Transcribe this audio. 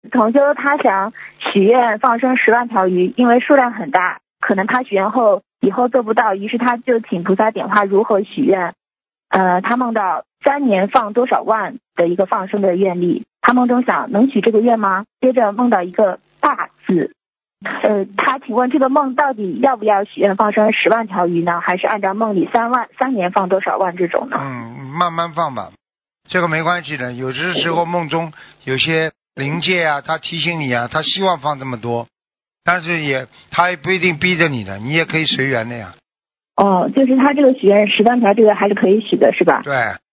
同修他想许愿放生10万条鱼，因为数量很大，可能他许愿后以后做不到，于是他就请菩萨点化如何许愿。他梦到3年放多少万的一个放生的愿力，他梦中想能许这个愿吗？接着梦到一个大字，他请问这个梦到底要不要许愿放生10万条鱼呢？还是按照梦里3年放多少万这种呢？ 慢慢放吧，这个没关系的。有的时候梦中有些灵界啊，他提醒你啊，他希望放这么多，但是他也不一定逼着你的，你也可以随缘的呀。 就是他这个许愿10万条，这个还是可以许的，是吧？ 对，